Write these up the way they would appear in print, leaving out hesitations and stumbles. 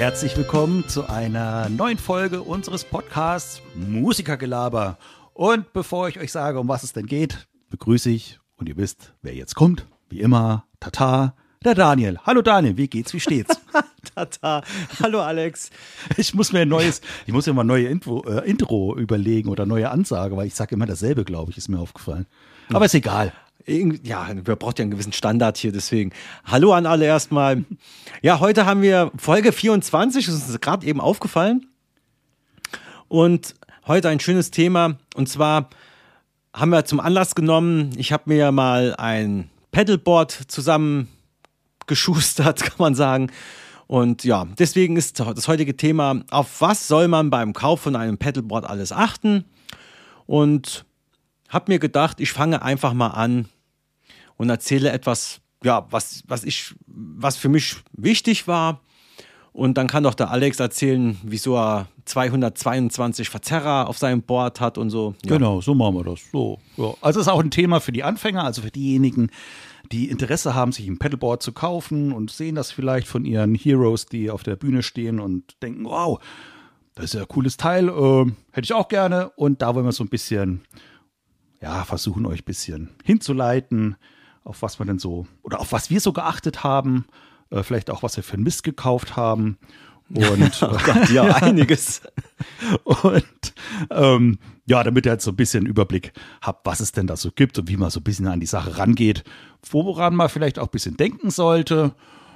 Herzlich willkommen zu einer neuen Folge unseres Podcasts Musikergelaber. Und bevor ich euch sage, um was es denn geht, begrüße ich, und ihr wisst, wer jetzt kommt, wie immer, Tata, der Daniel. Hallo Daniel, wie geht's, wie steht's? Tata, hallo Alex. Ich muss mir mal ein neues Intro überlegen oder neue Ansage, weil ich sage immer dasselbe, glaube ich, ist mir aufgefallen. Aber ist egal. Ja, wir brauchen ja einen gewissen Standard hier, deswegen. Hallo an alle erstmal. Ja, heute haben wir Folge 24, das ist uns gerade eben aufgefallen. Und heute ein schönes Thema. Und zwar haben wir zum Anlass genommen, ich habe mir mal ein Pedalboard zusammengeschustert, kann man sagen. Und ja, deswegen ist das heutige Thema, auf was soll man beim Kauf von einem Pedalboard alles achten? Und habe mir gedacht, ich fange einfach mal an und erzähle etwas, ja, was für mich wichtig war. Und dann kann doch der Alex erzählen, wieso er 222 Verzerrer auf seinem Board hat und so. Ja. Genau, so machen wir das. So, ja. Also es ist auch ein Thema für die Anfänger, also für diejenigen, die Interesse haben, sich ein Pedalboard zu kaufen und sehen das vielleicht von ihren Heroes, die auf der Bühne stehen und denken, wow, das ist ja ein cooles Teil, hätte ich auch gerne. Und da wollen wir so ein bisschen, ja, versuchen euch ein bisschen hinzuleiten, auf was wir denn so, oder auf was wir so geachtet haben, vielleicht auch, was wir für einen Mist gekauft haben. Und oh Gott, ja, einiges. Und ja, damit ihr jetzt so ein bisschen Überblick habt, was es denn da so gibt und wie man so ein bisschen an die Sache rangeht, woran man vielleicht auch ein bisschen denken sollte.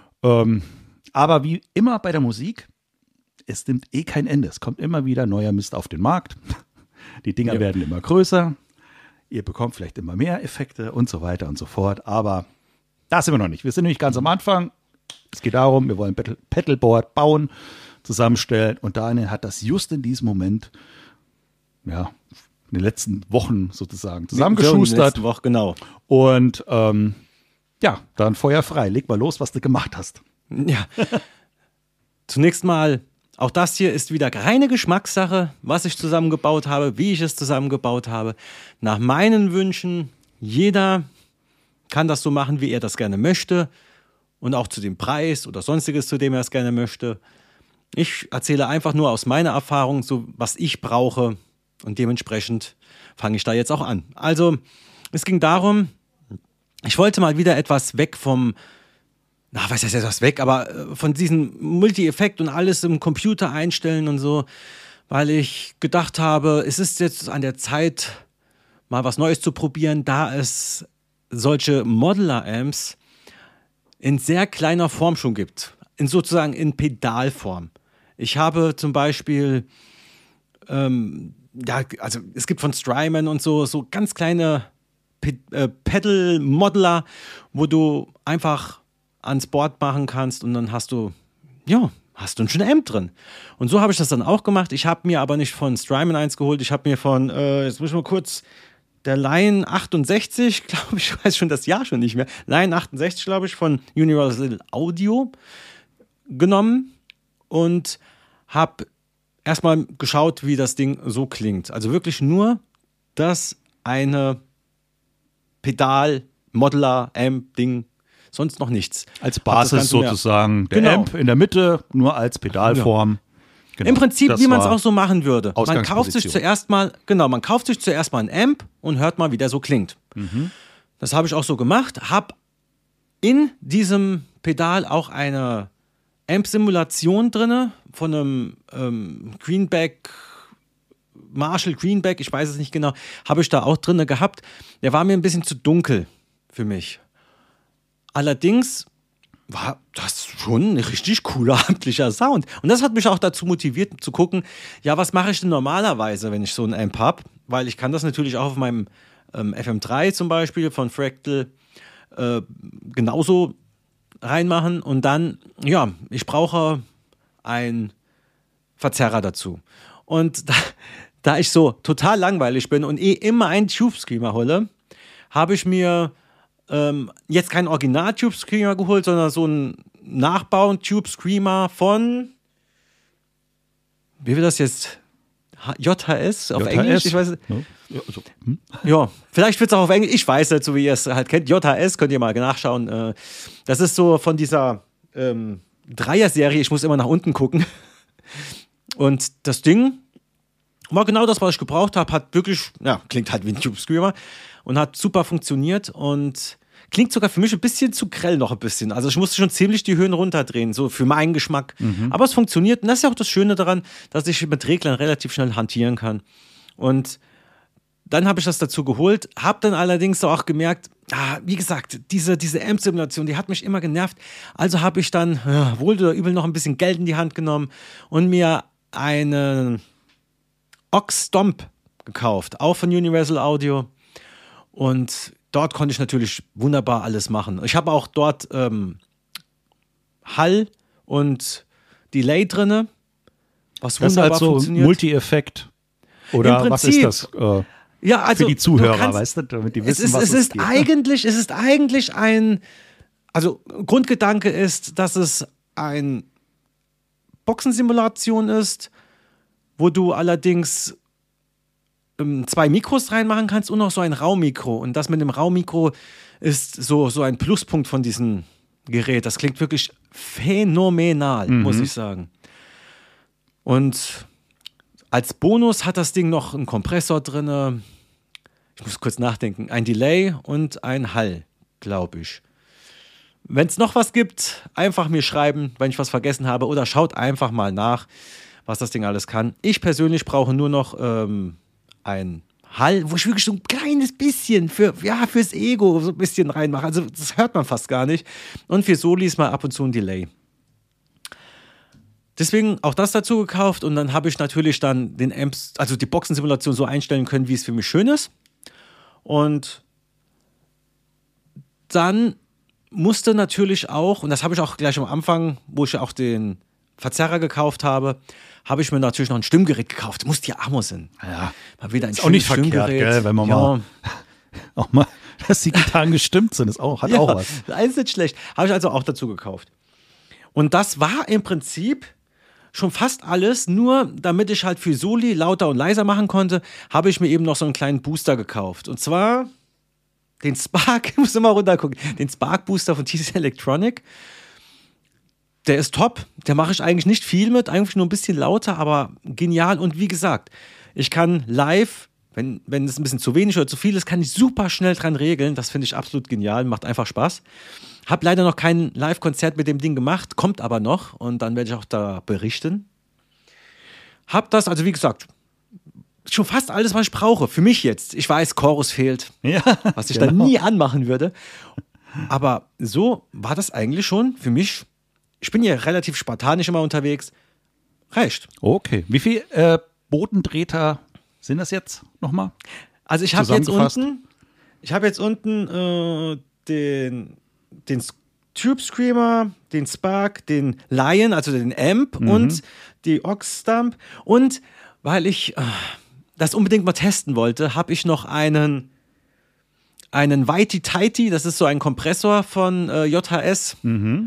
Aber wie immer bei der Musik, es nimmt kein Ende. Es kommt immer wieder neuer Mist auf den Markt. Die Dinger werden immer größer. Ihr bekommt vielleicht immer mehr Effekte und so weiter und so fort. Aber da sind wir noch nicht. Wir sind nämlich ganz am Anfang. Es geht darum, wir wollen ein Pedalboard bauen, zusammenstellen. Und Daniel hat das just in diesem Moment, ja, in den letzten Wochen sozusagen zusammengeschustert. Woche, genau. Und ja, dann Feuer frei. Leg mal los, was du gemacht hast. Ja. Zunächst mal, auch das hier ist wieder reine Geschmackssache, was ich zusammengebaut habe, wie ich es zusammengebaut habe. Nach meinen Wünschen, jeder kann das so machen, wie er das gerne möchte. Und auch zu dem Preis oder sonstiges, zu dem er es gerne möchte. Ich erzähle einfach nur aus meiner Erfahrung, so was ich brauche. Und dementsprechend fange ich da jetzt auch an. Also, es ging darum, ich wollte mal wieder etwas weg vom, was heißt etwas weg, aber von diesem Multi-Effekt und alles im Computer einstellen und so, weil ich gedacht habe, es ist jetzt an der Zeit, mal was Neues zu probieren, da es solche Modeler-Amps in sehr kleiner Form schon gibt, sozusagen in Pedalform. Ich habe zum Beispiel, also es gibt von Strymon und so ganz kleine Pedal-Modeler, wo du einfach ans Board machen kannst und dann hast du ein schönes Amp drin. Und so habe ich das dann auch gemacht. Ich habe mir aber nicht von Strymon eins geholt, ich habe mir von, jetzt muss ich mal kurz, der Line 68, glaube ich, weiß schon das Jahr schon nicht mehr, Line 68, glaube ich, von Universal Audio genommen und habe erstmal geschaut, wie das Ding so klingt. Also wirklich nur das eine Pedal-Modeler-Amp-Ding, sonst noch nichts. Als Basis sozusagen, der genau. Amp in der Mitte, nur als Pedalform. Ja. Genau. Im Prinzip, wie man es auch so machen würde. Man kauft sich zuerst mal ein Amp und hört mal, wie der so klingt. Mhm. Das habe ich auch so gemacht. Habe in diesem Pedal auch eine Amp-Simulation drin von einem Marshall Greenback, ich weiß es nicht genau, habe ich da auch drin gehabt. Der war mir ein bisschen zu dunkel für mich. Allerdings war das schon ein richtig cooler, amtlicher Sound. Und das hat mich auch dazu motiviert, zu gucken, ja, was mache ich denn normalerweise, wenn ich so ein Amp habe? Weil ich kann das natürlich auch auf meinem FM3 zum Beispiel von Fractal genauso reinmachen. Und dann, ja, ich brauche einen Verzerrer dazu. Und da ich so total langweilig bin und immer einen Tube Screamer hole, habe ich mir jetzt keinen Original-Tube Screamer geholt, sondern so einen Nachbau-Tube Screamer von, wie wird das jetzt? JHS auf Englisch? Ich weiß, ja, vielleicht wird es auch auf Englisch, ich weiß nicht, so wie ihr es halt kennt. JHS, könnt ihr mal nachschauen. Das ist so von dieser Dreier-Serie, ich muss immer nach unten gucken. Und das Ding war genau das, was ich gebraucht habe. Hat wirklich, ja, klingt halt wie ein Tube Screamer und hat super funktioniert und klingt sogar für mich ein bisschen zu grell noch ein bisschen. Also ich musste schon ziemlich die Höhen runterdrehen, so für meinen Geschmack. Aber es funktioniert und das ist ja auch das Schöne daran, dass ich mit Reglern relativ schnell hantieren kann. Und dann habe ich das dazu geholt, habe dann allerdings auch gemerkt, wie gesagt, diese Amp-Simulation, die hat mich immer genervt. Also habe ich dann wohl oder übel noch ein bisschen Geld in die Hand genommen und mir einen Aux Stomp gekauft, auch von Universal Audio. Und dort konnte ich natürlich wunderbar alles machen. Ich habe auch dort Hall und Delay drin, was wunderbar das ist also funktioniert. Multi-Effekt. Oder was ist das? Ja, also für die Zuhörer, weißt du, damit die wissen, was es geht. Es ist eigentlich ein, also Grundgedanke ist, dass es ein Boxensimulation ist, wo du allerdings 2 Mikros reinmachen kannst und noch so ein Raummikro. Und das mit dem Raummikro ist so ein Pluspunkt von diesem Gerät. Das klingt wirklich phänomenal, muss ich sagen. Und als Bonus hat das Ding noch einen Kompressor drin. Ich muss kurz nachdenken. Ein Delay und ein Hall, glaube ich. Wenn es noch was gibt, einfach mir schreiben, wenn ich was vergessen habe. Oder schaut einfach mal nach, was das Ding alles kann. Ich persönlich brauche nur noch ein Hall, wo ich wirklich so ein kleines bisschen fürs Ego so ein bisschen reinmache. Also das hört man fast gar nicht. Und für Solis mal ab und zu ein Delay. Deswegen auch das dazu gekauft und dann habe ich natürlich dann den Amps, also die Boxensimulation so einstellen können, wie es für mich schön ist. Und dann musste natürlich auch, und das habe ich auch gleich am Anfang, wo ich auch den Verzerrer gekauft habe, habe ich mir natürlich noch ein Stimmgerät gekauft. Musste ja Amo sein. Ja, mal wieder ein ist auch nicht verkehrt, gell, wenn man auch mal, dass die Gitarren gestimmt sind, hat auch was. Das ist nicht schlecht. Habe ich also auch dazu gekauft. Und das war im Prinzip schon fast alles, nur damit ich halt für Soli lauter und leiser machen konnte, habe ich mir eben noch so einen kleinen Booster gekauft. Und zwar den Spark, ich muss immer runtergucken, den Spark Booster von TC Electronic. Der ist top, der mache ich eigentlich nicht viel mit, eigentlich nur ein bisschen lauter, aber genial. Und wie gesagt, ich kann live, wenn es ein bisschen zu wenig oder zu viel ist, kann ich super schnell dran regeln. Das finde ich absolut genial, macht einfach Spaß. Hab leider noch kein Live-Konzert mit dem Ding gemacht, kommt aber noch und dann werde ich auch da berichten. Hab das, also wie gesagt, schon fast alles, was ich brauche. Für mich jetzt. Ich weiß, Chorus fehlt, was ich dann nie anmachen würde. Aber so war das eigentlich schon für mich. Ich bin ja relativ spartanisch immer unterwegs. Reicht. Okay. Wie viel Bodentreter sind das jetzt nochmal? Also ich habe jetzt unten den Tube Screamer, den Spark, den Lion, also den Amp und die Aux Stomp. Und weil ich das unbedingt mal testen wollte, habe ich noch einen Whitey Tighty, das ist so ein Kompressor von JHS,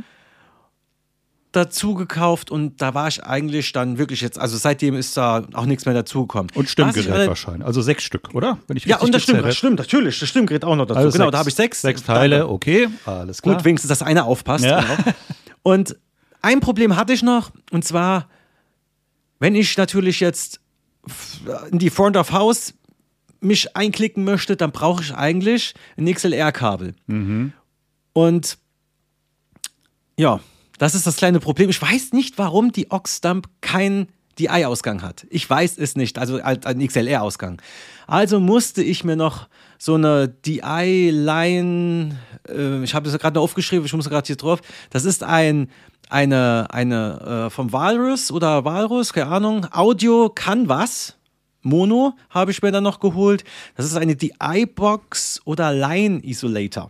dazu gekauft und da war ich eigentlich dann wirklich jetzt, also seitdem ist da auch nichts mehr dazugekommen. Und Stimmgerät wahrscheinlich, also 6 Stück, oder? Wenn ich ja, und das stimmt natürlich, das Stimmgerät auch noch dazu. Also genau, da habe ich 6. 6 Teile, okay, alles klar. Gut, wenigstens, dass einer aufpasst. Ja. Genau. Und ein Problem hatte ich noch, und zwar, wenn ich natürlich jetzt in die Front of House mich einklicken möchte, dann brauche ich eigentlich ein XLR-Kabel. Und ja, das ist das kleine Problem. Ich weiß nicht, warum die Aux Stomp keinen DI-Ausgang hat. Ich weiß es nicht, also ein XLR-Ausgang. Also musste ich mir noch so eine DI-Line, ich habe das gerade noch aufgeschrieben, ich muss gerade hier drauf, das ist eine vom Walrus oder Walrus, keine Ahnung, Audio Canvas, Mono habe ich mir dann noch geholt. Das ist eine DI-Box oder Line-Isolator.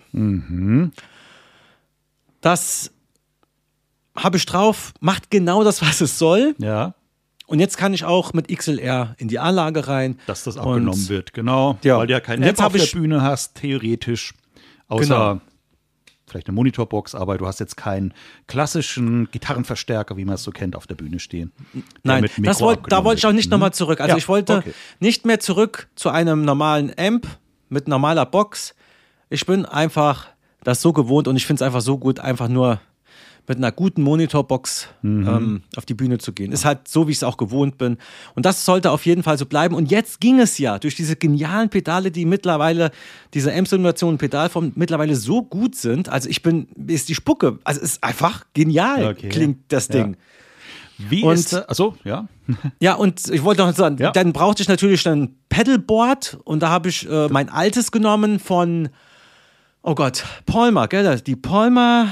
Das habe ich drauf, macht genau das, was es soll. Ja. Und jetzt kann ich auch mit XLR in die Anlage rein. Dass das abgenommen wird, genau. Ja. Weil du ja keinen Amp auf der Bühne hast, theoretisch. Außer vielleicht eine Monitorbox, aber du hast jetzt keinen klassischen Gitarrenverstärker, wie man es so kennt, auf der Bühne stehen. Nein, da wollte ich auch nicht nochmal zurück. Also ich wollte nicht mehr zurück zu einem normalen Amp mit normaler Box. Ich bin einfach das so gewohnt und ich finde es einfach so gut, einfach nur mit einer guten Monitorbox auf die Bühne zu gehen. Ist halt so, wie ich es auch gewohnt bin. Und das sollte auf jeden Fall so bleiben. Und jetzt ging es ja durch diese genialen Pedale, die mittlerweile, diese Amp-Simulation Pedalform mittlerweile so gut sind. Also ist die Spucke, also es ist einfach genial, klingt das Ding. Wie ist das? Achso, ja. Ja, und ich wollte noch sagen, Ja. dann brauchte ich natürlich ein Pedalboard und da habe ich mein altes genommen von, oh Gott, Palmer, gell? Die Palmer,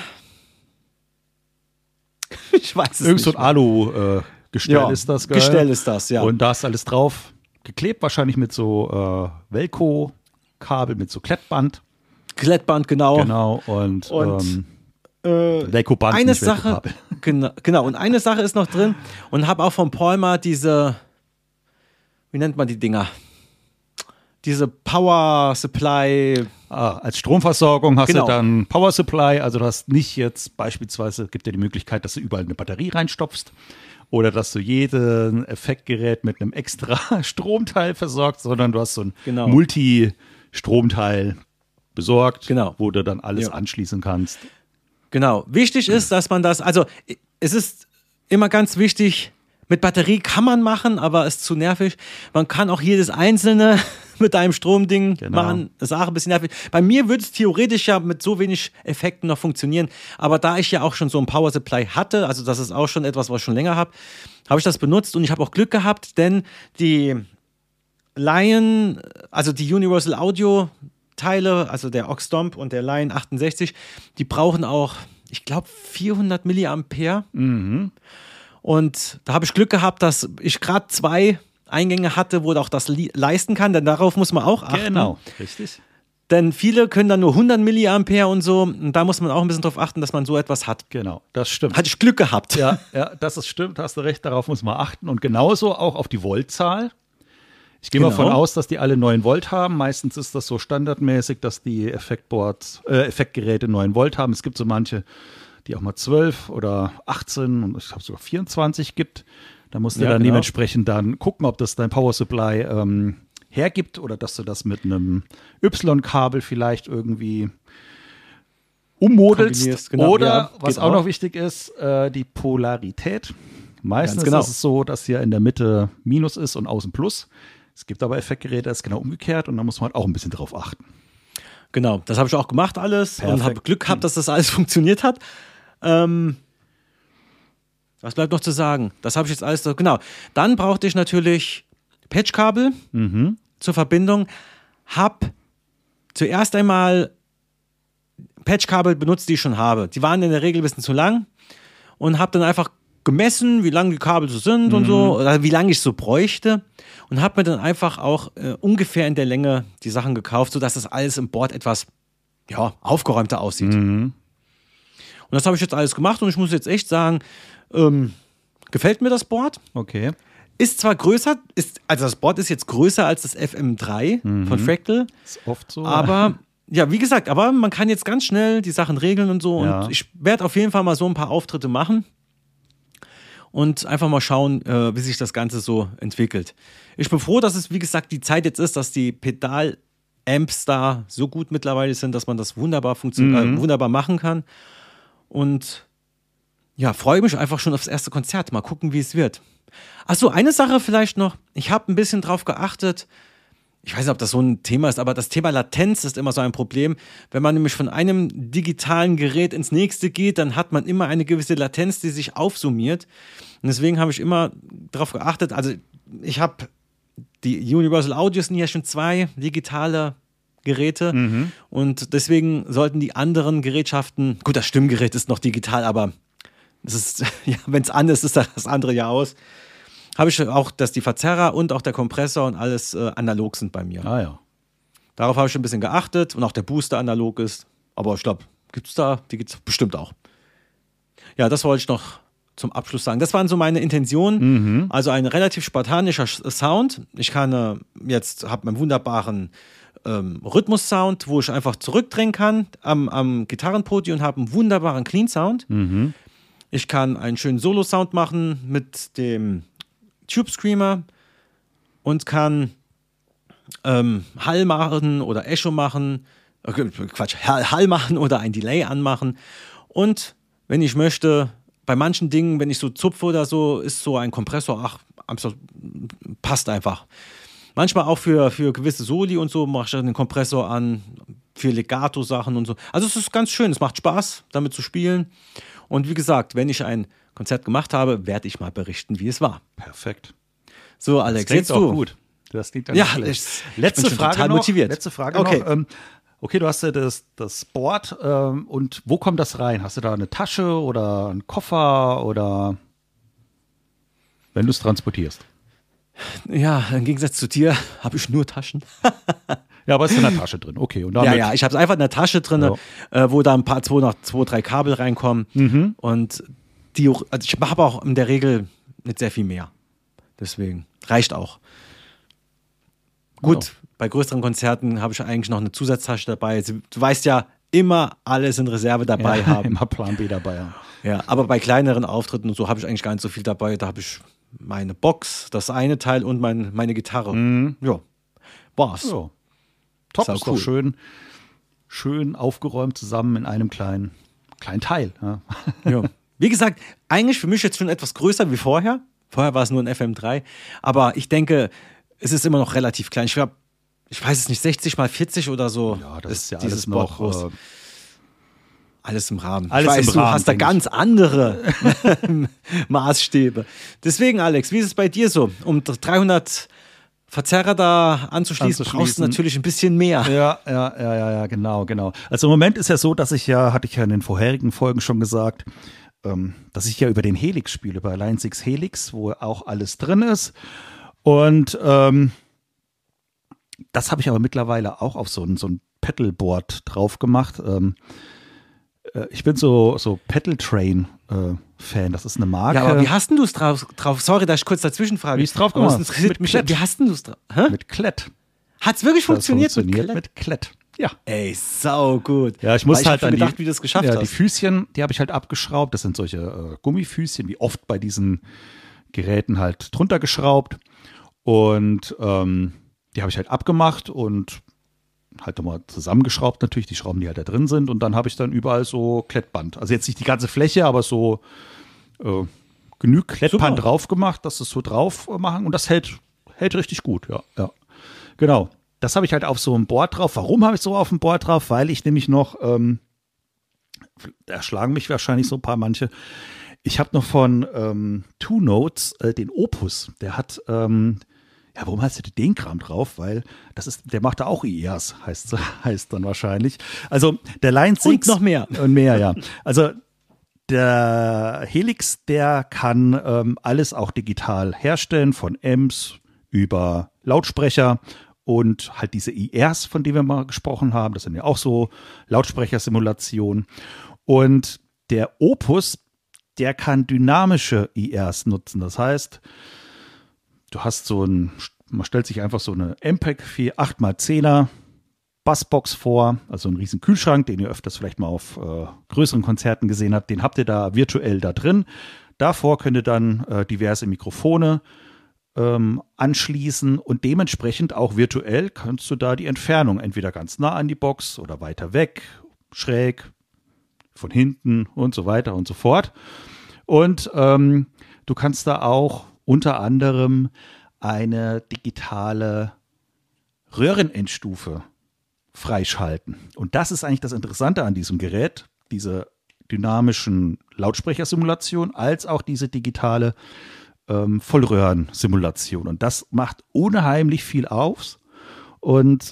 ich weiß es Irgend nicht. so ein Alu-Gestell ist das, gell? Gestell ist das, ja. Und da ist alles drauf geklebt, wahrscheinlich mit so Velcro-Kabel, mit so Klettband. Klettband, genau. Genau, und Velcro-Band, Eine nicht Sache, Velcro-Kabel. genau, und eine Sache ist noch drin und habe auch von Palmer diese, wie nennt man die Dinger? Diese Power Supply. Als Stromversorgung hast Genau. du dann Power Supply, also du hast nicht jetzt beispielsweise, gibt dir die Möglichkeit, dass du überall eine Batterie reinstopfst oder dass du jeden Effektgerät mit einem extra Stromteil versorgst, sondern du hast so ein Genau. Multi-Stromteil besorgt, Genau. wo du dann alles Ja. anschließen kannst. Genau. Wichtig ist, dass man das, also es ist immer ganz wichtig, mit Batterie kann man machen, aber ist zu nervig. Man kann auch jedes einzelne mit einem Stromding Genau. machen. Das ist auch ein bisschen nervig. Bei mir würde es theoretisch ja mit so wenig Effekten noch funktionieren. Aber da ich ja auch schon so ein Power Supply hatte, also das ist auch schon etwas, was ich schon länger habe, habe ich das benutzt und ich habe auch Glück gehabt, denn die Lion, also die Universal Audio Teile, also der Aux Stomp und der Lion 68, die brauchen auch, ich glaube, 400 Milliampere. Und da habe ich Glück gehabt, dass ich gerade 2 Eingänge hatte, wo auch das leisten kann, denn darauf muss man auch achten. Genau, richtig. Denn viele können dann nur 100 Milliampere und so. Und da muss man auch ein bisschen drauf achten, dass man so etwas hat. Genau, das stimmt. Hatte ich Glück gehabt. Ja, das ist stimmt, hast du recht, darauf muss man achten. Und genauso auch auf die Voltzahl. Ich gehe mal Genau. von aus, dass die alle 9 Volt haben. Meistens ist das so standardmäßig, dass die Effektgeräte 9 Volt haben. Es gibt so manche, die auch mal 12 oder 18 und ich glaube sogar 24 gibt. Da musst du Ja, dann genau. dementsprechend dann gucken, ob das dein Power Supply hergibt oder dass du das mit einem Y-Kabel vielleicht irgendwie ummodelst. Kombinierst, genau. Oder, Ja, was geht auch auch. noch wichtig ist, die Polarität. Meistens Ganz genau. ist es so, dass hier in der Mitte Minus ist und außen Plus. Es gibt aber Effektgeräte, das ist genau umgekehrt und da muss man halt auch ein bisschen drauf achten. Genau, das habe ich auch gemacht alles und Perfekt. habe Glück gehabt, dass das alles funktioniert hat. Was bleibt noch zu sagen? Das habe ich jetzt alles, genau. Dann brauchte ich natürlich Patchkabel zur Verbindung. Hab zuerst einmal Patchkabel benutzt, die ich schon habe. Die waren in der Regel ein bisschen zu lang und habe dann einfach gemessen, wie lang die Kabel so sind und so, oder wie lange ich so bräuchte und habe mir dann einfach auch ungefähr in der Länge die Sachen gekauft, sodass das alles im Board etwas aufgeräumter aussieht. Und das habe ich jetzt alles gemacht und ich muss jetzt echt sagen, gefällt mir das Board. Okay. Ist zwar größer, also das Board ist jetzt größer als das FM3 von Fractal, Ist oft so. aber ja, wie gesagt, aber man kann jetzt ganz schnell die Sachen regeln und so Ja. und ich werde auf jeden Fall mal so ein paar Auftritte machen und einfach mal schauen, wie sich das Ganze so entwickelt. Ich bin froh, dass es, wie gesagt, die Zeit jetzt ist, dass die Pedal-Amps da so gut mittlerweile sind, dass man das wunderbar wunderbar machen kann. Und ja, freue mich einfach schon aufs erste Konzert. Mal gucken, wie es wird. Achso, eine Sache vielleicht noch. Ich habe ein bisschen drauf geachtet. Ich weiß nicht, ob das so ein Thema ist, aber das Thema Latenz ist immer so ein Problem. Wenn man nämlich von einem digitalen Gerät ins nächste geht, dann hat man immer eine gewisse Latenz, die sich aufsummiert. Und deswegen habe ich immer darauf geachtet. Also ich habe die Universal Audios sind ja schon 2 digitale Geräte und deswegen sollten die anderen Gerätschaften, gut, das Stimmgerät ist noch digital, aber es ist, ja, wenn es an ist, ist das andere ja aus. Habe ich auch, dass die Verzerrer und auch der Kompressor und alles analog sind bei mir. Ah ja. Darauf habe ich ein bisschen geachtet und auch der Booster analog ist. Aber ich glaube, die gibt es bestimmt auch. Ja, das wollte ich noch zum Abschluss sagen. Das waren so meine Intentionen. Also ein relativ spartanischer Sound. Ich kann habe meinen wunderbaren Rhythmus-Sound, wo ich einfach zurückdrehen kann am Gitarrenpodium und habe einen wunderbaren Clean-Sound. Ich kann einen schönen Solo-Sound machen mit dem Tube Screamer und kann Hall machen oder Echo machen, Hall machen oder ein Delay anmachen und wenn ich möchte. Bei manchen Dingen, wenn ich so zupfe oder so, ist so ein Kompressor, passt einfach. Manchmal auch für gewisse Soli und so mache ich den Kompressor an, für Legato-Sachen und so. Also es ist ganz schön, es macht Spaß, damit zu spielen. Und wie gesagt, wenn ich ein Konzert gemacht habe, werde ich mal berichten, wie es war. Perfekt. So, Alex, das klingt jetzt auch du. Gut. Das klingt dann Ja, letzte Frage total noch. motiviert. Letzte Frage Okay. noch. Okay, du hast ja das Board und wo kommt das rein? Hast du da eine Tasche oder einen Koffer oder wenn du es transportierst? Ja, im Gegensatz zu dir habe ich nur Taschen. Ja, aber es ist in der Tasche drin. Okay. Und damit, Ja, ich habe es einfach in der Tasche drin, wo da ein paar 2, 3 Kabel reinkommen. Und die auch, also ich habe auch in der Regel nicht sehr viel mehr. Deswegen reicht auch. Gut, bei größeren Konzerten habe ich eigentlich noch eine Zusatztasche dabei. Du weißt ja, immer alles in Reserve dabei haben. Immer Plan B dabei haben. Ja, aber bei kleineren Auftritten und so habe ich eigentlich gar nicht so viel dabei. Da habe ich meine Box, das eine Teil und meine Gitarre. Ja, war's. Ja. Top, ist cool. doch schön aufgeräumt zusammen in einem kleinen Teil. Ja. Ja. Wie gesagt, eigentlich für mich jetzt schon etwas größer wie vorher. Vorher war es nur ein FM3. Aber ich denke, es ist immer noch relativ klein. Ich glaube, ich weiß es nicht, 60 mal 40 oder so. Ja, das ist ja dieses alles Board noch groß. Alles im Rahmen. Alles ich weiß, im du Rahmen, hast da denke ich. ganz andere Maßstäbe. Deswegen, Alex, wie ist es bei dir so? Um 300 Verzerrer da anzuschließen, brauchst du natürlich ein bisschen mehr. Ja, genau. Also im Moment ist ja so, dass hatte ich ja in den vorherigen Folgen schon gesagt, dass ich ja über den Helix spiele, über Line 6 Helix, wo auch alles drin ist. Und das habe ich aber mittlerweile auch auf so ein Pedalboard drauf gemacht. Ich bin so Pedal Train Fan, das ist eine Marke. Ja, aber wie hast denn du es drauf? Sorry, dass ich kurz dazwischen frage. Wie ist drauf gemacht? Mit Mit Klett. Wie hast denn du es drauf? Mit Klett. Hat es wirklich funktioniert Mit Klett. Ja. Ey, sau gut. Ja, ich musste halt dann dann gedacht, wie du es geschafft hast. Die Füßchen, die habe ich halt abgeschraubt. Das sind solche Gummifüßchen, wie oft bei diesen Geräten halt drunter geschraubt. Und die habe ich halt abgemacht und halt nochmal zusammengeschraubt natürlich, die Schrauben, die halt da drin sind. Und dann habe ich dann überall so Klettband. Also jetzt nicht die ganze Fläche, aber so genug Klettband drauf gemacht, dass es so drauf machen. Und das hält richtig gut, ja. Genau. Das habe ich halt auf so einem Board drauf. Warum habe ich so auf dem Board drauf? Weil ich nämlich noch, da schlagen mich wahrscheinlich so ein paar manche. Ich habe noch von Two Notes den Opus. Der hat, warum hast du den Kram drauf? Weil der macht da auch IERs, heißt dann wahrscheinlich. Also der Line 6. Und noch mehr. Und mehr, ja. Also der Helix, der kann alles auch digital herstellen, von Amps über Lautsprecher und halt diese IRs, von denen wir mal gesprochen haben. Das sind ja auch so Lautsprechersimulationen. Und der Opus, der kann dynamische IRs nutzen. Das heißt, du hast man stellt sich einfach so eine MPEG 8x10er Bassbox vor, also einen riesen Kühlschrank, den ihr öfters vielleicht mal auf größeren Konzerten gesehen habt. Den habt ihr da virtuell da drin. Davor könnt ihr dann diverse Mikrofone anschließen und dementsprechend auch virtuell kannst du da die Entfernung entweder ganz nah an die Box oder weiter weg, schräg, von hinten und so weiter und so fort. Und du kannst da auch unter anderem eine digitale Röhrenendstufe freischalten. Und das ist eigentlich das Interessante an diesem Gerät, diese dynamischen Lautsprechersimulation, als auch diese digitale Vollröhrensimulation. Und das macht unheimlich viel aus und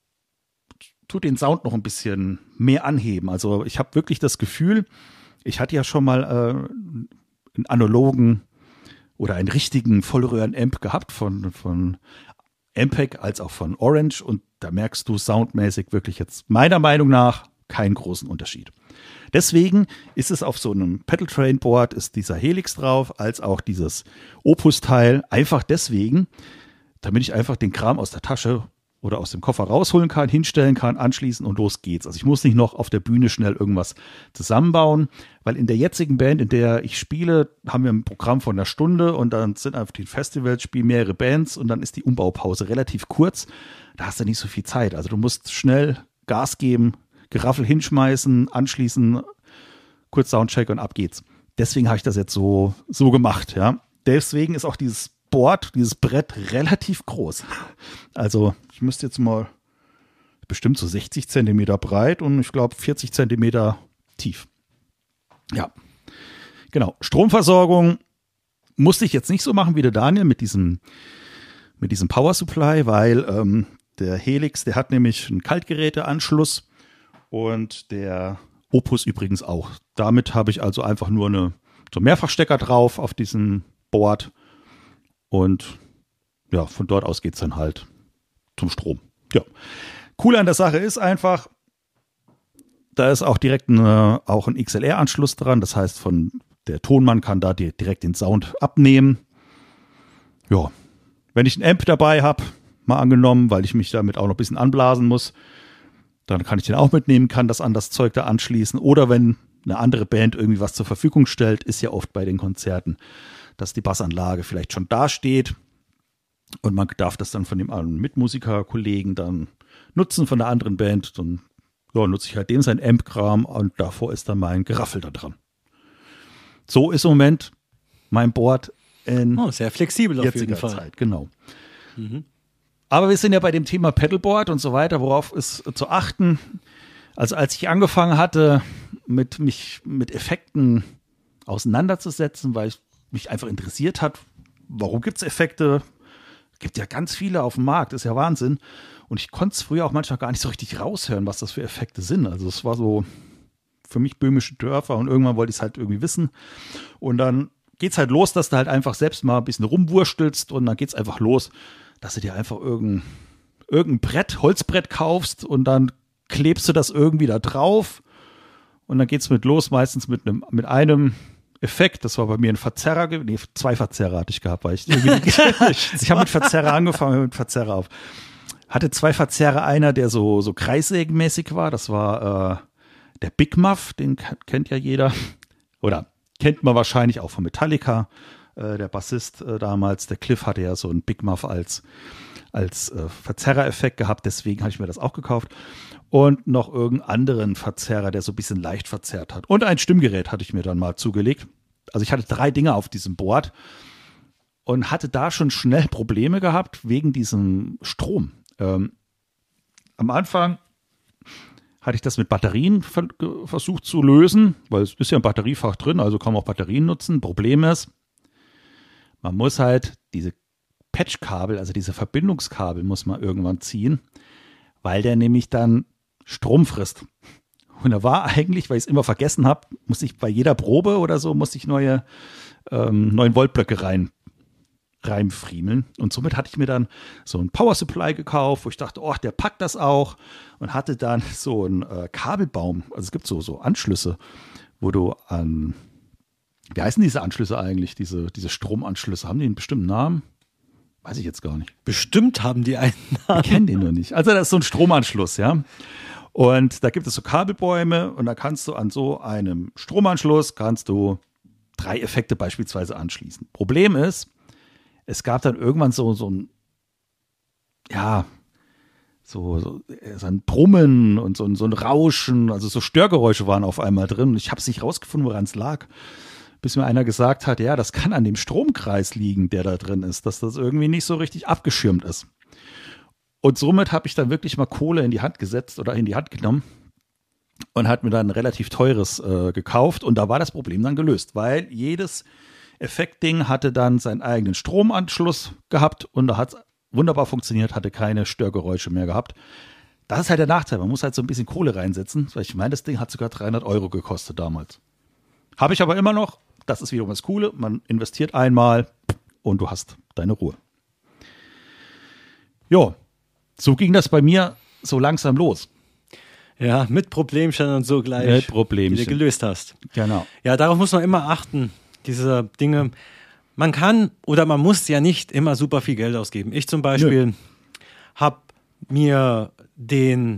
tut den Sound noch ein bisschen mehr anheben. Also ich habe wirklich das Gefühl, ich hatte ja schon mal einen analogen oder einen richtigen Vollröhren-Amp gehabt von Ampeg als auch von Orange und da merkst du soundmäßig wirklich jetzt meiner Meinung nach keinen großen Unterschied. Deswegen ist es auf so einem Pedal Train Board ist dieser Helix drauf, als auch dieses Opus-Teil. Einfach deswegen, damit ich einfach den Kram aus der Tasche oder aus dem Koffer rausholen kann, hinstellen kann, anschließen und los geht's. Also ich muss nicht noch auf der Bühne schnell irgendwas zusammenbauen, weil in der jetzigen Band, in der ich spiele, haben wir ein Programm von einer Stunde und dann sind einfach die Festivals, spielen mehrere Bands und dann ist die Umbaupause relativ kurz. Da hast du nicht so viel Zeit. Also du musst schnell Gas geben, Geraffel hinschmeißen, anschließen, kurz Soundcheck und ab geht's. Deswegen habe ich das jetzt so gemacht, ja. Deswegen ist auch dieses Brett relativ groß. Also ich müsste jetzt mal bestimmt so 60 Zentimeter breit und ich glaube 40 Zentimeter tief. Ja, genau. Stromversorgung musste ich jetzt nicht so machen wie der Daniel mit diesem Power Supply, weil der Helix, der hat nämlich einen Kaltgeräteanschluss und der Opus übrigens auch. Damit habe ich also einfach nur so Mehrfachstecker drauf auf diesem Board und ja, von dort aus geht es dann halt zum Strom. Ja. Cool an der Sache ist einfach, da ist auch direkt auch ein XLR-Anschluss dran. Das heißt, der Tonmann kann da direkt den Sound abnehmen. Ja, wenn ich einen Amp dabei habe, mal angenommen, weil ich mich damit auch noch ein bisschen anblasen muss, dann kann ich den auch mitnehmen, kann das an das Zeug da anschließen. Oder wenn eine andere Band irgendwie was zur Verfügung stellt, ist ja oft bei den Konzerten, dass die Bassanlage vielleicht schon da steht und man darf das dann von dem anderen Mitmusiker-Kollegen dann nutzen von der anderen Band. Dann nutze ich halt dem sein Amp-Kram und davor ist dann mein Geraffel da dran. So ist im Moment mein Board in sehr flexibel auf jeden Fall. Zeit, genau. Mhm. Aber wir sind ja bei dem Thema Pedalboard und so weiter, worauf ist zu achten. Also als ich angefangen hatte, mich mit Effekten auseinanderzusetzen, weil es mich einfach interessiert hat, warum gibt es Effekte? Es gibt ja ganz viele auf dem Markt, ist ja Wahnsinn. Und ich konnte es früher auch manchmal gar nicht so richtig raushören, was das für Effekte sind. Also es war so für mich böhmische Dörfer und irgendwann wollte ich es halt irgendwie wissen. Und dann geht's halt los, dass du halt einfach selbst mal ein bisschen rumwurstelst und dann geht's einfach los, dass du dir einfach irgendein Holzbrett kaufst und dann klebst du das irgendwie da drauf und dann geht's los, meistens mit einem Effekt. Das war bei mir ein Verzerrer, zwei Verzerrer hatte ich gehabt, weil ich habe mit Verzerrer angefangen, mit Verzerrer auf. Hatte zwei Verzerrer, einer, der so kreissägenmäßig war, das war der Big Muff, den kennt ja jeder, oder kennt man wahrscheinlich auch von Metallica, der Bassist damals, der Cliff hatte ja so einen Big Muff als Verzerrer-Effekt gehabt, deswegen habe ich mir das auch gekauft. Und noch irgendeinen anderen Verzerrer, der so ein bisschen leicht verzerrt hat. Und ein Stimmgerät hatte ich mir dann mal zugelegt. Also ich hatte 3 Dinge auf diesem Board und hatte da schon schnell Probleme gehabt wegen diesem Strom. Am Anfang hatte ich das mit Batterien versucht zu lösen, weil es ist ja ein Batteriefach drin, also kann man auch Batterien nutzen. Problem ist, man muss halt diese Patchkabel, also diese Verbindungskabel muss man irgendwann ziehen, weil der nämlich dann Strom frisst. Und da war eigentlich, weil ich es immer vergessen habe, musste ich bei jeder Probe oder so, neue 9 Voltblöcke reinfriemeln. Und somit hatte ich mir dann so einen Power Supply gekauft, wo ich dachte, der packt das auch. Und hatte dann so einen Kabelbaum. Also es gibt so Anschlüsse, wo du wie heißen diese Anschlüsse eigentlich? Diese Stromanschlüsse, haben die einen bestimmten Namen? Weiß ich jetzt gar nicht. Bestimmt haben die einen Namen. Ich kenne den nur nicht. Also das ist so ein Stromanschluss, ja. Und da gibt es so Kabelbäume und da kannst du an so einem Stromanschluss 3 Effekte beispielsweise anschließen. Problem ist, es gab dann irgendwann so ein Brummen und so ein Rauschen, also so Störgeräusche waren auf einmal drin. Und ich habe es nicht rausgefunden, woran es lag. Bis mir einer gesagt hat, ja, das kann an dem Stromkreis liegen, der da drin ist, dass das irgendwie nicht so richtig abgeschirmt ist. Und somit habe ich dann wirklich mal Kohle in die Hand gesetzt oder in die Hand genommen und hat mir dann ein relativ teures gekauft. Und da war das Problem dann gelöst, weil jedes Effektding hatte dann seinen eigenen Stromanschluss gehabt und da hat es wunderbar funktioniert, hatte keine Störgeräusche mehr gehabt. Das ist halt der Nachteil, man muss halt so ein bisschen Kohle reinsetzen, weil ich meine, das Ding hat sogar 300 € gekostet damals. Habe ich aber immer noch. Das ist wiederum das Coole. Man investiert einmal und du hast deine Ruhe. Jo, so ging das bei mir so langsam los. Ja, mit Problemchen und so gleich, mit Problemchen, die du gelöst hast. Genau. Ja, darauf muss man immer achten, diese Dinge. Man kann oder man muss ja nicht immer super viel Geld ausgeben. Ich zum Beispiel habe mir den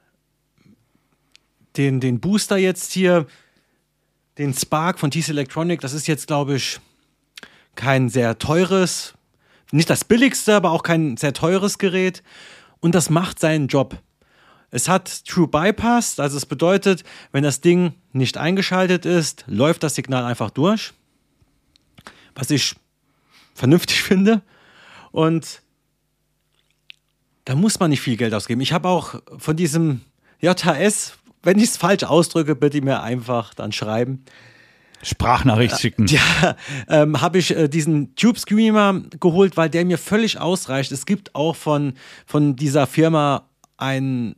Booster jetzt hier, den Spark von TC Electronic, das ist jetzt, glaube ich, kein sehr teures, nicht das billigste, aber auch kein sehr teures Gerät. Und das macht seinen Job. Es hat True Bypass, also es bedeutet, wenn das Ding nicht eingeschaltet ist, läuft das Signal einfach durch. Was ich vernünftig finde. Und da muss man nicht viel Geld ausgeben. Ich habe auch von diesem JHS, wenn ich es falsch ausdrücke, bitte mir einfach dann schreiben. Sprachnachricht schicken. Ja, habe ich diesen Tube Screamer geholt, weil der mir völlig ausreicht. Es gibt auch von dieser Firma einen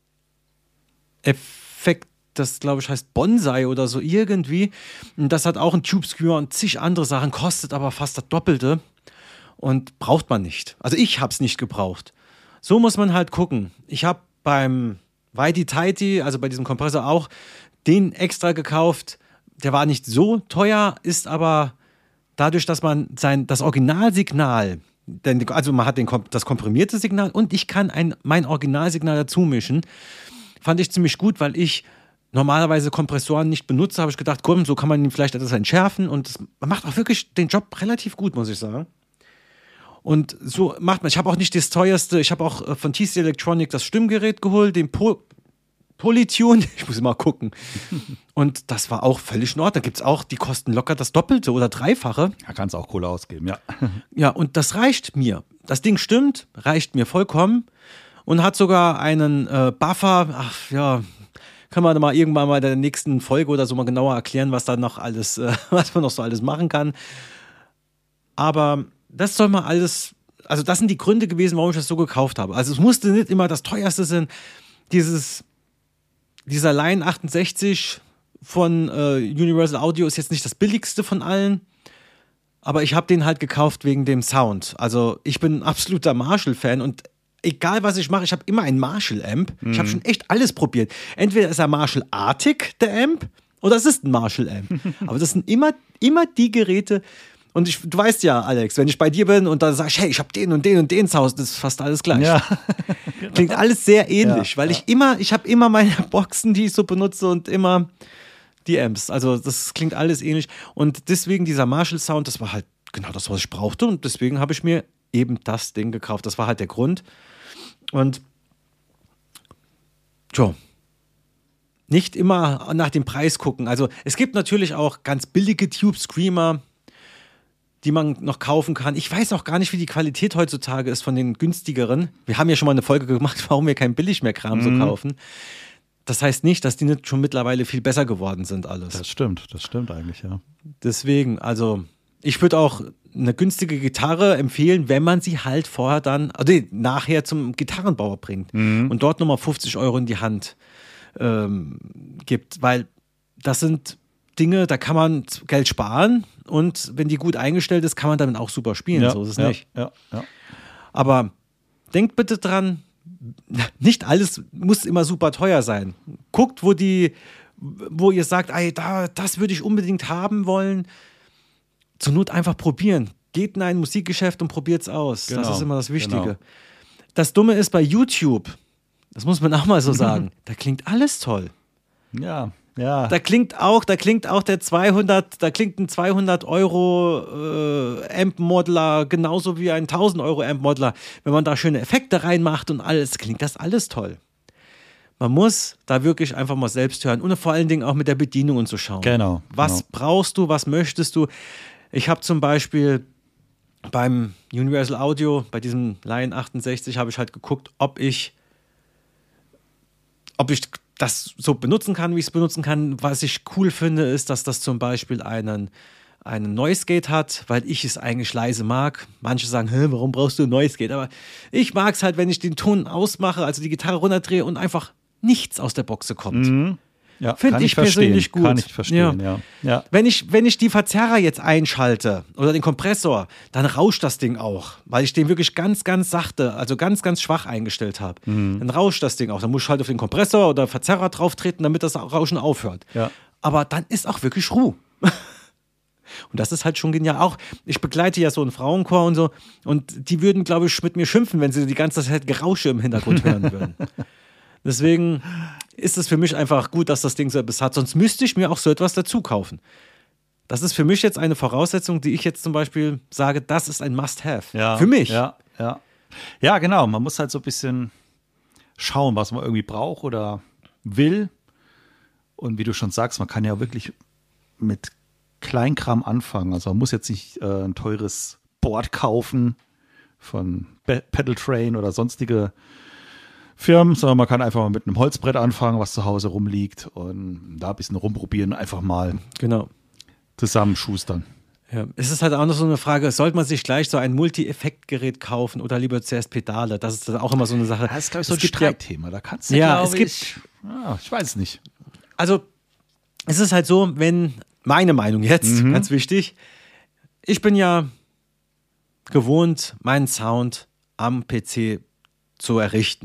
Effekt, das glaube ich heißt Bonsai oder so irgendwie. Und das hat auch einen Tube Screamer und zig andere Sachen, kostet aber fast das Doppelte und braucht man nicht. Also ich habe es nicht gebraucht. So muss man halt gucken. Ich habe beim Whitey Tighty, also bei diesem Kompressor auch, den extra gekauft. Der war nicht so teuer, ist aber dadurch, dass man das Originalsignal, also man hat das komprimierte Signal und ich kann mein Originalsignal dazu mischen, fand ich ziemlich gut, weil ich normalerweise Kompressoren nicht benutze, habe ich gedacht, komm, so kann man vielleicht etwas entschärfen und man macht auch wirklich den Job relativ gut, muss ich sagen. Und so macht man, ich habe auch nicht das teuerste, ich habe auch von TC Electronic das Stimmgerät geholt, den Polytune, ich muss mal gucken. Und das war auch völlig in Ordnung. Da gibt es auch, die kosten locker das Doppelte oder Dreifache. Da kannst du auch Kohle ausgeben, ja. Ja, und das reicht mir. Das Ding stimmt, reicht mir vollkommen und hat sogar einen Buffer. Ach ja, kann man mal irgendwann mal in der nächsten Folge oder so mal genauer erklären, was da noch alles, was man noch so alles machen kann. Aber das soll mal alles, also das sind die Gründe gewesen, warum ich das so gekauft habe. Also es musste nicht immer das teuerste sein. Dieser Line 68 von Universal Audio ist jetzt nicht das billigste von allen, aber ich habe den halt gekauft wegen dem Sound. Also ich bin ein absoluter Marshall-Fan und egal was ich mache, ich habe immer einen Marshall-Amp. Ich habe schon echt alles probiert. Entweder ist er Marshall-artig, der Amp, oder es ist ein Marshall-Amp. Aber das sind immer die Geräte. Und du weißt ja, Alex, wenn ich bei dir bin und dann sag ich, hey, ich habe den und den und den zu Hause, das ist fast alles gleich. Ja. Klingt alles sehr ähnlich, weil ich habe immer meine Boxen, die ich so benutze und immer die Amps. Also das klingt alles ähnlich. Und deswegen dieser Marshall-Sound, das war halt genau das, was ich brauchte. Und deswegen habe ich mir eben das Ding gekauft. Das war halt der Grund. Und nicht immer nach dem Preis gucken. Also es gibt natürlich auch ganz billige Tube Screamer, die man noch kaufen kann. Ich weiß auch gar nicht, wie die Qualität heutzutage ist von den günstigeren. Wir haben ja schon mal eine Folge gemacht, warum wir kein Billigmehrkram so kaufen. Das heißt nicht, dass die nicht schon mittlerweile viel besser geworden sind alles. Das stimmt eigentlich, ja. Deswegen, also ich würde auch eine günstige Gitarre empfehlen, wenn man sie halt vorher dann, nachher zum Gitarrenbauer bringt und dort nochmal 50 € in die Hand gibt, weil das sind Dinge, da kann man Geld sparen und wenn die gut eingestellt ist, kann man damit auch super spielen. So ist es nicht. Ja. Aber denkt bitte dran, nicht alles muss immer super teuer sein. Guckt, wo ihr sagt, das würde ich unbedingt haben wollen. Zur Not einfach probieren. Geht in ein Musikgeschäft und probiert es aus. Genau, das ist immer das Wichtige. Genau. Das Dumme ist bei YouTube, das muss man auch mal so sagen, da klingt alles toll. Ja. Da klingt auch der 200, da klingt ein 200 € Amp-Modeler genauso wie ein 1000 € Amp-Modeler. Wenn man da schöne Effekte reinmacht und alles, klingt das alles toll. Man muss da wirklich einfach mal selbst hören und vor allen Dingen auch mit der Bedienung und so schauen. Genau. Was brauchst du, was möchtest du? Ich habe zum Beispiel beim Universal Audio, bei diesem Line 68, habe ich halt geguckt, ob ich das so benutzen kann, wie ich es benutzen kann. Was ich cool finde, ist, dass das zum Beispiel einen Noise Gate hat, weil ich es eigentlich leise mag. Manche sagen, warum brauchst du ein Noise Gate? Aber ich mag es halt, wenn ich den Ton ausmache, also die Gitarre runterdrehe und einfach nichts aus der Boxe kommt. Ja, finde ich persönlich gut. Kann ich verstehen, ja. Wenn ich die Verzerrer jetzt einschalte oder den Kompressor, dann rauscht das Ding auch, weil ich den wirklich ganz, ganz sachte, also ganz, ganz schwach eingestellt habe. Dann rauscht das Ding auch. Dann muss ich halt auf den Kompressor oder Verzerrer drauf treten, damit das Rauschen aufhört. Ja. Aber dann ist auch wirklich Ruhe. Und das ist halt schon genial. Auch ich begleite ja so einen Frauenchor und so und die würden, glaube ich, mit mir schimpfen, wenn sie die ganze Zeit Gerausche im Hintergrund hören würden. Deswegen ist es für mich einfach gut, dass das Ding so etwas hat. Sonst müsste ich mir auch so etwas dazu kaufen. Das ist für mich jetzt eine Voraussetzung, die ich jetzt zum Beispiel sage, das ist ein Must-Have. Ja, für mich. Ja, genau. Man muss halt so ein bisschen schauen, was man irgendwie braucht oder will. Und wie du schon sagst, man kann ja wirklich mit Kleinkram anfangen. Also man muss jetzt nicht ein teures Board kaufen von Pedal Train oder sonstige Firmen, sondern man kann einfach mal mit einem Holzbrett anfangen, was zu Hause rumliegt und da ein bisschen rumprobieren, einfach mal zusammenschustern. Ja, es ist halt auch noch so eine Frage, sollte man sich gleich so ein Multi-Effekt-Gerät kaufen oder lieber zuerst Pedale? Das ist dann auch immer so eine Sache. Das ist, glaube ich, so ein Streitthema. Da kannst du, ich weiß es nicht. Also, es ist halt so, wenn, meine Meinung jetzt, ganz wichtig, ich bin ja gewohnt, meinen Sound am PC zu errichten.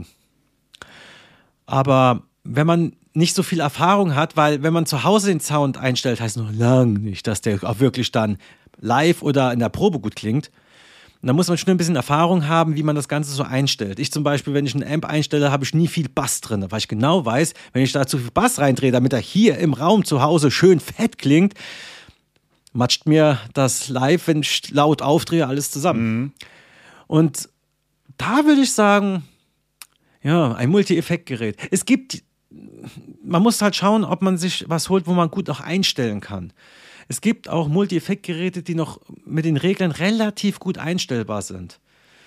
Aber wenn man nicht so viel Erfahrung hat, weil wenn man zu Hause den Sound einstellt, heißt noch lange nicht, dass der auch wirklich dann live oder in der Probe gut klingt. Und da muss man schon ein bisschen Erfahrung haben, wie man das Ganze so einstellt. Ich zum Beispiel, wenn ich einen Amp einstelle, habe ich nie viel Bass drin, weil ich genau weiß, wenn ich da zu viel Bass reindrehe, damit er hier im Raum zu Hause schön fett klingt, matscht mir das live, wenn ich laut aufdrehe, alles zusammen. Und da würde ich sagen, ja, ein Multi-Effekt-Gerät. Man muss halt schauen, ob man sich was holt, wo man gut auch einstellen kann. Es gibt auch Multi-Effekt-Geräte, die noch mit den Reglern relativ gut einstellbar sind.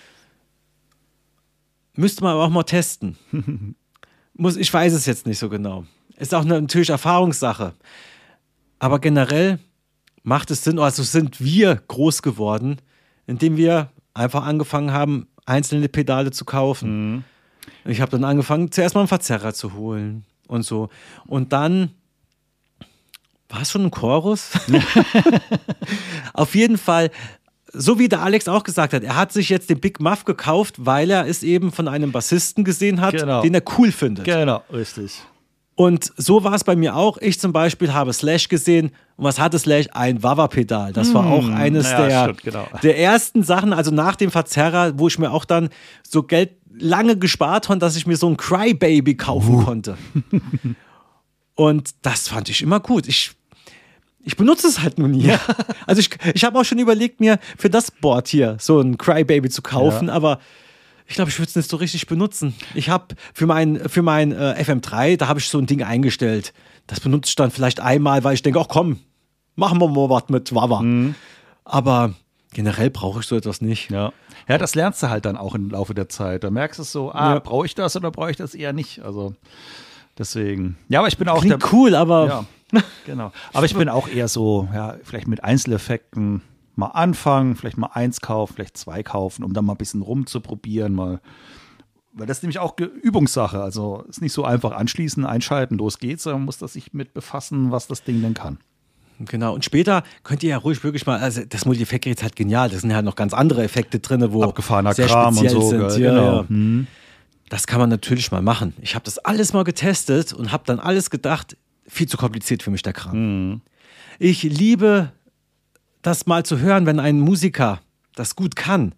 Müsste man aber auch mal testen. Ich weiß es jetzt nicht so genau. Ist auch natürlich Erfahrungssache. Aber generell macht es Sinn, also sind wir groß geworden, indem wir einfach angefangen haben, einzelne Pedale zu kaufen. Ich habe dann angefangen, zuerst mal einen Verzerrer zu holen und so. Und dann war es schon ein Chorus? Auf jeden Fall, so wie der Alex auch gesagt hat, er hat sich jetzt den Big Muff gekauft, weil er es eben von einem Bassisten gesehen hat, den er cool findet. Genau, richtig. Und so war es bei mir auch. Ich zum Beispiel habe Slash gesehen. Und was hatte Slash? Ein Wah-Wah-Pedal. Das war auch eines der ersten Sachen, also nach dem Verzerrer, wo ich mir auch dann so Geld lange gespart habe, dass ich mir so ein Crybaby kaufen konnte. Und das fand ich immer gut. Ich benutze es halt nur nie. Ja. Also ich habe auch schon überlegt, mir für das Board hier so ein Crybaby zu kaufen, aber ich glaube, ich würde es nicht so richtig benutzen. Ich habe für mein FM3, da habe ich so ein Ding eingestellt. Das benutze ich dann vielleicht einmal, weil ich denke, ach komm, machen wir mal was mit Wah-Wah. Aber generell brauche ich so etwas nicht. Ja, das lernst du halt dann auch im Laufe der Zeit. Da merkst du so, brauche ich das oder brauche ich das eher nicht? Also deswegen. Ja, aber ich bin auch klingt cool, aber ja, genau. Aber ich bin auch eher so, vielleicht mit Einzeleffekten mal anfangen, vielleicht mal 1 kaufen, vielleicht 2 kaufen, um dann mal ein bisschen rumzuprobieren, weil das ist nämlich auch Übungssache. Also ist nicht so einfach anschließen, einschalten, los geht's, sondern man muss das sich mit befassen, was das Ding denn kann. Genau, und später könnt ihr ja ruhig wirklich mal, also das Multi-Effekt-Gerät ist halt genial, da sind ja noch ganz andere Effekte drin, wo abgefahrener sehr Kram und so, sind. Genau. Ja. Das kann man natürlich mal machen. Ich habe das alles mal getestet und habe dann alles gedacht, viel zu kompliziert für mich der Kram. Ich liebe das mal zu hören, wenn ein Musiker das gut kann,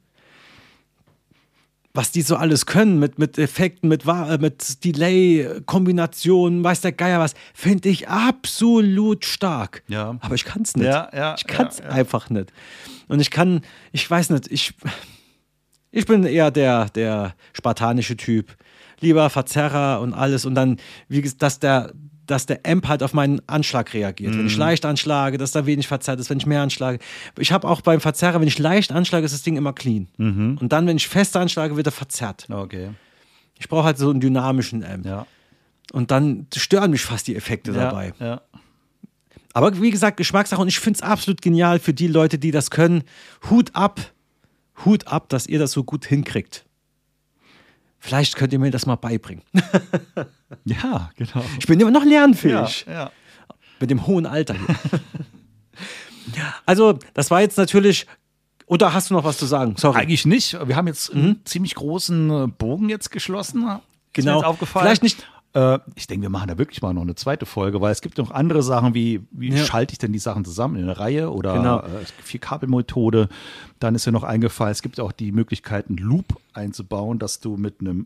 was die so alles können mit Effekten, mit Delay, Kombinationen, weiß der Geier was, finde ich absolut stark. Ja. Aber ich kann es nicht. Ich kann es einfach nicht. Und ich weiß nicht, ich bin eher der spartanische Typ. Lieber Verzerrer und alles und dann, wie gesagt, dass der Amp halt auf meinen Anschlag reagiert. Wenn ich leicht anschlage, dass da wenig verzerrt ist, wenn ich mehr anschlage. Ich habe auch beim Verzerrer, wenn ich leicht anschlage, ist das Ding immer clean. Und dann, wenn ich fest anschlage, wird er verzerrt. Okay. Ich brauche halt so einen dynamischen Amp. Ja. Und dann stören mich fast die Effekte dabei. Ja. Aber wie gesagt, Geschmackssache und ich finde es absolut genial für die Leute, die das können. Hut ab, dass ihr das so gut hinkriegt. Vielleicht könnt ihr mir das mal beibringen. Ja, genau. Ich bin immer noch lernfähig. Ja. Mit dem hohen Alter hier. Also, das war jetzt natürlich. Oder hast du noch was zu sagen? Sorry. Eigentlich nicht. Wir haben jetzt einen ziemlich großen Bogen jetzt geschlossen. Genau. Ist mir jetzt aufgefallen. Vielleicht nicht. Ich denke, wir machen da wirklich mal noch eine zweite Folge, weil es gibt noch andere Sachen, wie schalte ich denn die Sachen zusammen in eine Reihe oder 4-Kabel-Methode. Dann ist mir noch eingefallen, es gibt auch die Möglichkeit, einen Loop einzubauen, dass du mit einem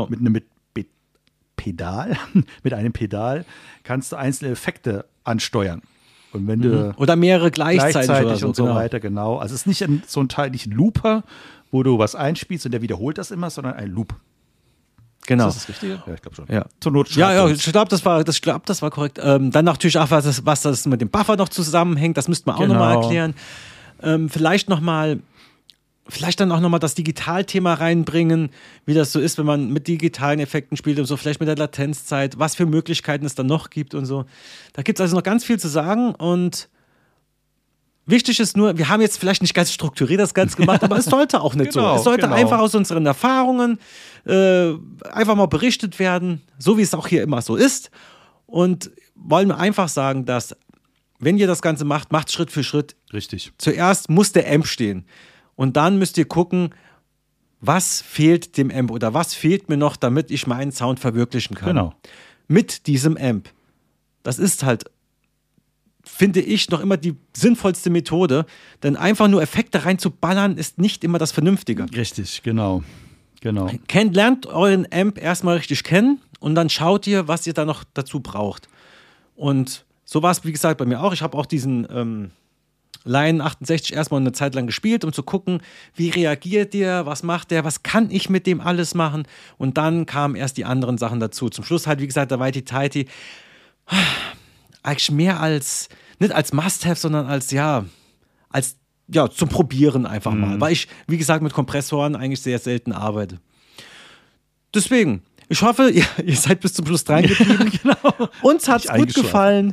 Pedal kannst du einzelne Effekte ansteuern. Und wenn du oder mehrere gleichzeitig oder so, und so weiter, genau. Also es ist nicht so ein Teil, nicht ein Looper, wo du was einspielst und der wiederholt das immer, sondern ein Loop. Genau. Ist das das Richtige? Ja, ich glaube schon. Ja. Zur Not Ja, uns. ich glaube, das war korrekt. Dann natürlich auch, was das mit dem Buffer noch zusammenhängt, das müsste man auch nochmal erklären. Vielleicht dann auch nochmal das Digitalthema reinbringen, wie das so ist, wenn man mit digitalen Effekten spielt und so, vielleicht mit der Latenzzeit, was für Möglichkeiten es dann noch gibt und so. Da gibt es also noch ganz viel zu sagen und wichtig ist nur, wir haben jetzt vielleicht nicht ganz strukturiert das Ganze gemacht, aber es sollte auch nicht so. Es sollte einfach aus unseren Erfahrungen einfach mal berichtet werden, so wie es auch hier immer so ist. Und wollen wir einfach sagen, dass, wenn ihr das Ganze macht Schritt für Schritt. Richtig. Zuerst muss der Amp stehen. Und dann müsst ihr gucken, was fehlt dem Amp oder was fehlt mir noch, damit ich meinen Sound verwirklichen kann. Genau. Mit diesem Amp. Das ist halt, finde ich, noch immer die sinnvollste Methode, denn einfach nur Effekte reinzuballern ist nicht immer das Vernünftige. Richtig, genau. Lernt euren Amp erstmal richtig kennen und dann schaut ihr, was ihr da noch dazu braucht. Und so war es, wie gesagt, bei mir auch. Ich habe auch diesen Lion 68 erstmal eine Zeit lang gespielt, um zu gucken, wie reagiert der, was macht der, was kann ich mit dem alles machen. Und dann kamen erst die anderen Sachen dazu. Zum Schluss halt, wie gesagt, der Whitey Tighty eigentlich mehr als, nicht als Must-Have, sondern als zum Probieren einfach mal. Weil ich, wie gesagt, mit Kompressoren eigentlich sehr selten arbeite. Deswegen, ich hoffe, ihr seid bis zum Schluss dran geblieben. Genau. Uns hat es gut gefallen.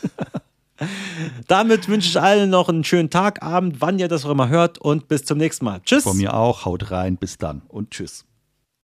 Damit wünsche ich allen noch einen schönen Tag, Abend, wann ihr das auch immer hört und bis zum nächsten Mal. Tschüss. Von mir auch. Haut rein. Bis dann und tschüss.